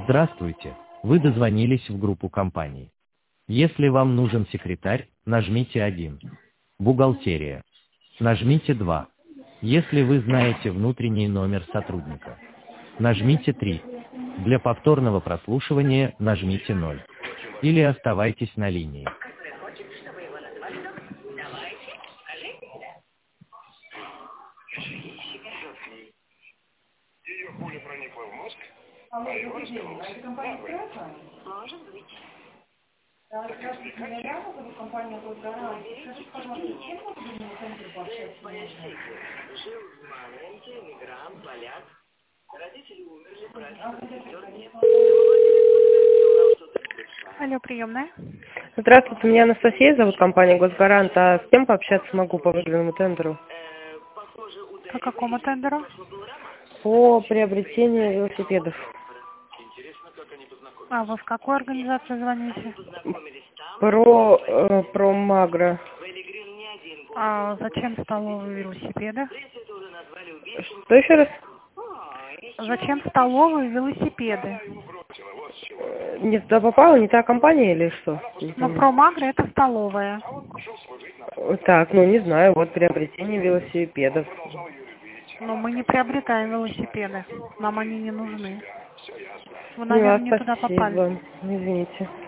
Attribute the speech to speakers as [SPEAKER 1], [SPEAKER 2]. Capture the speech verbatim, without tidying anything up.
[SPEAKER 1] Здравствуйте, вы дозвонились в группу компании. Если вам нужен секретарь, нажмите один. Бухгалтерия. Нажмите два. Если вы знаете внутренний номер сотрудника, нажмите три. Для повторного прослушивания нажмите ноль. Или оставайтесь на линии.
[SPEAKER 2] Ее пуля проникла в мозг, а его раскололся. Это компания Страха? Может быть. Здравствуйте, меня Яна, зовут компания «Госгарант». Скажите, пожалуйста, с кем мы будем в центре пообщаться? Жил в Маменке, эмигрант, поляк. Родители умерли, братья, сестер нет.
[SPEAKER 3] Алло, приемная.
[SPEAKER 4] Здравствуйте, меня Анастасия зовут, компания «Госгарант». А с кем пообщаться могу по выделенному тендеру?
[SPEAKER 3] По какому тендеру?
[SPEAKER 4] По приобретению велосипедов.
[SPEAKER 3] А вы в какую организацию звоните?
[SPEAKER 4] Про, э, про Магра.
[SPEAKER 3] А зачем столовые велосипеды?
[SPEAKER 4] Что еще раз?
[SPEAKER 3] Зачем столовые велосипеды?
[SPEAKER 4] Не туда попала, не та компания или что?
[SPEAKER 3] Ну, про Магра это столовая.
[SPEAKER 4] Так, ну не знаю, вот приобретение велосипедов.
[SPEAKER 3] Но мы не приобретаем велосипеды. Нам они не нужны. Вы,
[SPEAKER 4] Поняла,
[SPEAKER 3] наверное, не туда попали.
[SPEAKER 4] спасибо. Извините.